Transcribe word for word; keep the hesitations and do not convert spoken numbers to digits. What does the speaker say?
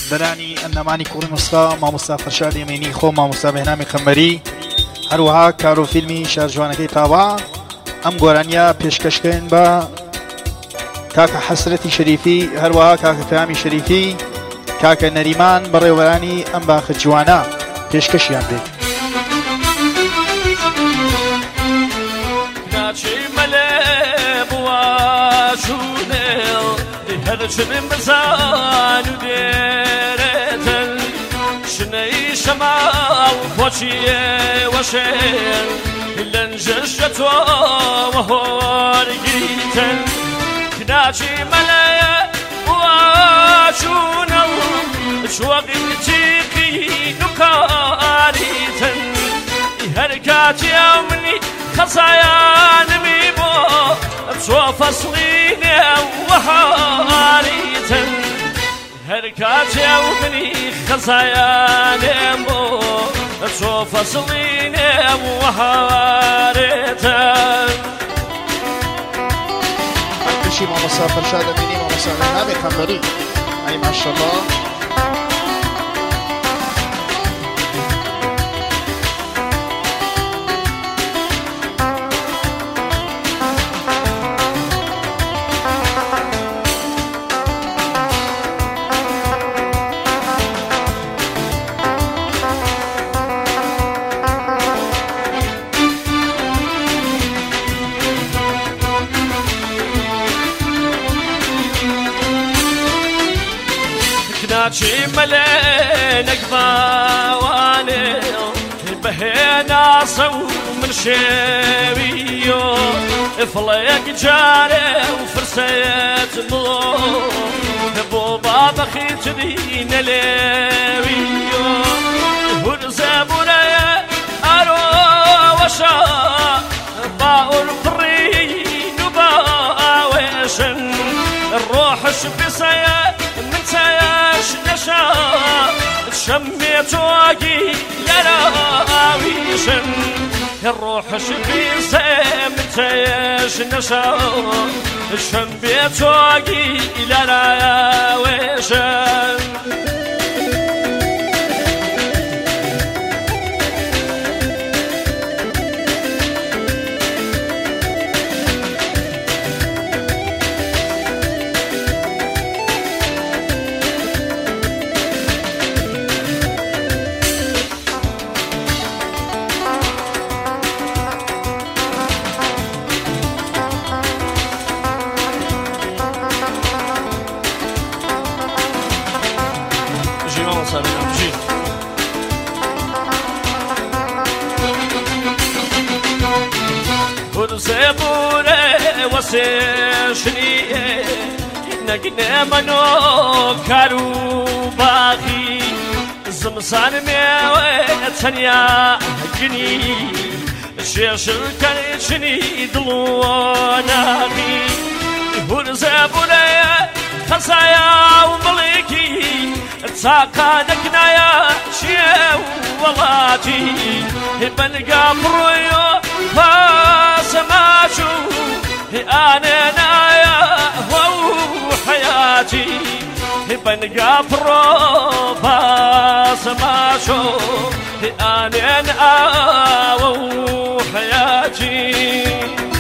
دەرانی ئەندامانی کوڕی نوسخا مامۆستا فەرشاد یەمێنی خۆ مامۆستا بەهنامی خەمبەری هەروەها کارۆفیلمی شارجوانەکەی تاوا ئەم گۆرانیە پێشکەشکەین بە کاکە حەسرەتی شەریفی هەروەها کاکە پەیامی شەریفی کاکە نەریمان بەڕێوەبەرانی ئەم باخە جوانە پێشکەشیان بێت. هرچن بزن و دیرتن شنی شمال پوچیه و شن لنجش تو و هرگیتن کناچی ملای و چونل شوقتی کی نکاریتن هرکاتی امنی خزایان می بو تو فصلینه وهاريتن هركات يومني خزايان بو تو فصليني وهاريتن كشي ما مسافر شاد مني ما مسافر هذا خبري اي ما شاء الله. ناچی ملینک باوانه بهنا صو من شویو فلیک جاره و فرسیت بلو بو بابا خیترین لیویو هر زبونه ارو وشا باور برین و باوشن الروحش بسیت تاش نشا شميت واقي لراويشن الروح شبي سام تاش نشا شميت واقي لراويشن زبونه وسشنیه نگنه منو کارو باقی زمسان میوه تنیا گنی شیشل کنچنی دلوناقی هر زبونه خزایا و ملکی تاقا نکنایا شیو ولاتي بنقى برويو فاسماشو انا نايا هو حياتي بنقى برو فاسماشو انا نايا هو حياتي